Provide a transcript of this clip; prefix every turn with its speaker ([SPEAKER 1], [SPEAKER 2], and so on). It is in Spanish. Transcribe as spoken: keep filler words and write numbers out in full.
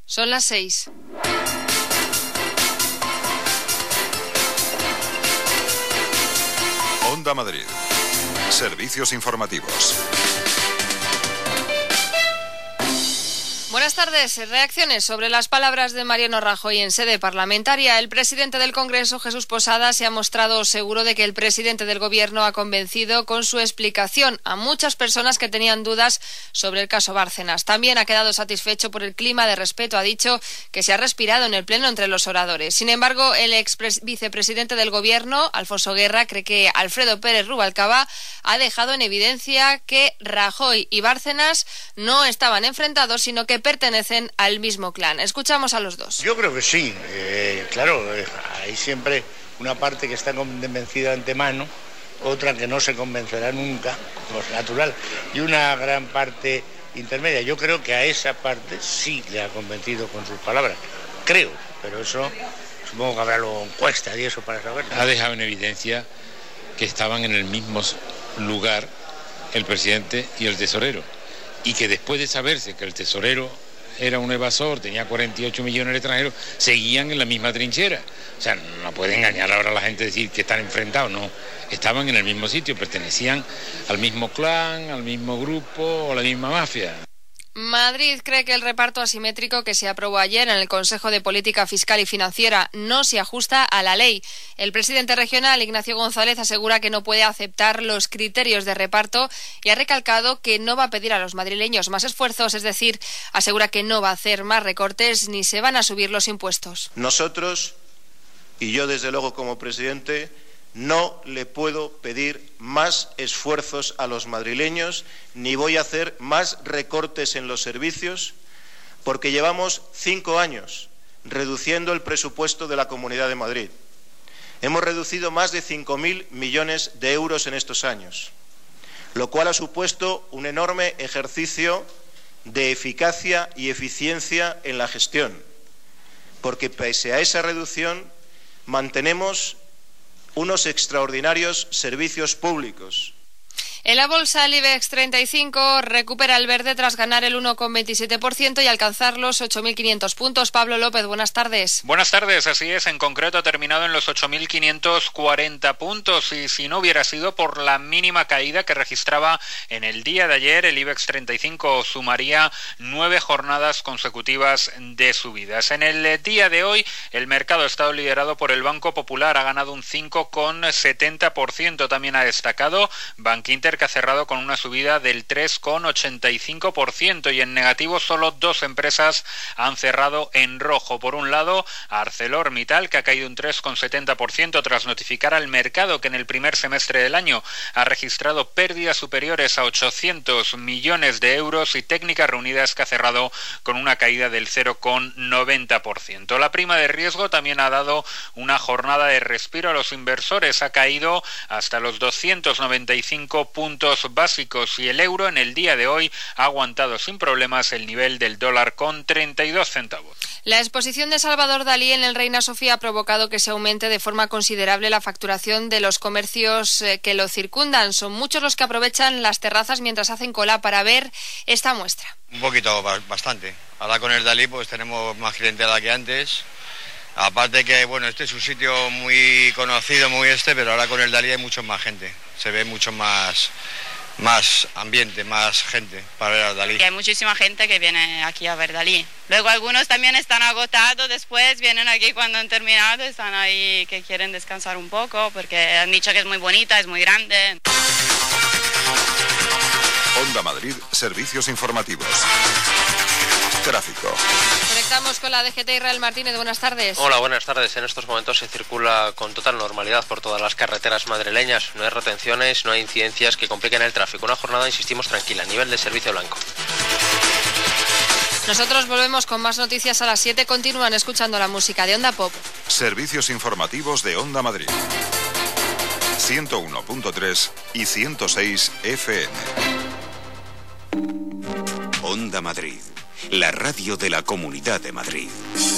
[SPEAKER 1] Son las seis.
[SPEAKER 2] Onda Madrid. Servicios informativos.
[SPEAKER 1] Buenas tardes. Reacciones sobre las palabras de Mariano Rajoy en sede parlamentaria. El presidente del Congreso, Jesús Posada, se ha mostrado seguro de que el presidente del Gobierno ha convencido con su explicación a muchas personas que tenían dudas sobre el caso Bárcenas. También ha quedado satisfecho por el clima de respeto. Ha dicho que se ha respirado en el Pleno entre los oradores. Sin embargo, el ex vicepresidente del Gobierno, Alfonso Guerra, cree que Alfredo Pérez Rubalcaba ha dejado en evidencia que Rajoy y Bárcenas no estaban enfrentados, sino que pertenecen al mismo clan. Escuchamos a los dos.
[SPEAKER 3] Yo creo que sí. Eh, claro, eh, hay siempre una parte que está convencida de antemano, otra que no se convencerá nunca, como es natural, y una gran parte intermedia. Yo creo que a esa parte sí le ha convencido con sus palabras. Creo, pero eso supongo que habrá luego encuestas y eso para saberlo.
[SPEAKER 4] Ha dejado en evidencia que estaban en el mismo lugar el presidente y el tesorero, y que después de saberse que el tesorero era un evasor, tenía cuarenta y ocho millones de extranjeros, seguían en la misma trinchera. O sea, no puede engañar ahora a la gente decir que están enfrentados, no. Estaban en el mismo sitio, pertenecían al mismo clan, al mismo grupo o a la misma mafia.
[SPEAKER 1] Madrid cree que el reparto asimétrico que se aprobó ayer en el Consejo de Política Fiscal y Financiera no se ajusta a la ley. El presidente regional, Ignacio González, asegura que no puede aceptar los criterios de reparto y ha recalcado que no va a pedir a los madrileños más esfuerzos, es decir, asegura que no va a hacer más recortes ni se van a subir los impuestos.
[SPEAKER 5] Nosotros, y yo desde luego como presidente, no le puedo pedir más esfuerzos a los madrileños, ni voy a hacer más recortes en los servicios, porque llevamos cinco años reduciendo el presupuesto de la Comunidad de Madrid. Hemos reducido más de cinco mil millones de euros en estos años, lo cual ha supuesto un enorme ejercicio de eficacia y eficiencia en la gestión, porque pese a esa reducción mantenemos unos extraordinarios servicios públicos.
[SPEAKER 1] En la bolsa, el IBEX treinta y cinco recupera el verde tras ganar el uno coma veintisiete por ciento y alcanzar los ocho mil quinientos puntos. Pablo López, buenas tardes.
[SPEAKER 6] Buenas tardes, así es. En concreto ha terminado en los ocho mil quinientos cuarenta puntos y si no hubiera sido por la mínima caída que registraba en el día de ayer, el IBEX treinta y cinco sumaría nueve jornadas consecutivas de subidas. En el día de hoy, el mercado ha estado liderado por el Banco Popular, ha ganado un cinco coma setenta por ciento. También ha destacado Bankinter, que ha cerrado con una subida del tres coma ochenta y cinco por ciento, y en negativo solo dos empresas han cerrado en rojo. Por un lado, ArcelorMittal, que ha caído un tres coma setenta por ciento tras notificar al mercado que en el primer semestre del año ha registrado pérdidas superiores a ochocientos millones de euros, y Técnicas Reunidas, que ha cerrado con una caída del cero coma noventa por ciento. La prima de riesgo también ha dado una jornada de respiro a los inversores, ha caído hasta los doscientos noventa y cinco puntos básicos, y el euro en el día de hoy ha aguantado sin problemas el nivel del dólar con treinta y dos centavos.
[SPEAKER 1] La exposición de Salvador Dalí en el Reina Sofía ha provocado que se aumente de forma considerable la facturación de los comercios que lo circundan. Son muchos los que aprovechan las terrazas mientras hacen cola para ver esta muestra.
[SPEAKER 7] Un poquito, bastante. Ahora con el Dalí pues tenemos más clientela que antes. Aparte que, bueno, este es un sitio muy conocido, muy este, pero ahora con el Dalí hay mucho más gente. Se ve mucho más, más ambiente, más gente para ver al Dalí.
[SPEAKER 8] Y hay muchísima gente que viene aquí a ver Dalí. Luego algunos también están agotados, después vienen aquí cuando han terminado, están ahí que quieren descansar un poco, porque han dicho que es muy bonita, es muy grande.
[SPEAKER 2] Onda Madrid, servicios informativos. Tráfico.
[SPEAKER 1] Conectamos con la D G T. Israel Martínez, buenas tardes.
[SPEAKER 9] Hola, buenas tardes. En estos momentos se circula con total normalidad por todas las carreteras madrileñas. No hay retenciones, no hay incidencias que compliquen el tráfico. Una jornada, insistimos, tranquila, a nivel de servicio blanco.
[SPEAKER 1] Nosotros volvemos con más noticias a las siete. Continúan escuchando la música de Onda Pop.
[SPEAKER 2] Servicios informativos de Onda Madrid. ciento uno punto tres y ciento seis F M.
[SPEAKER 10] Onda Madrid, la radio de la Comunidad de Madrid.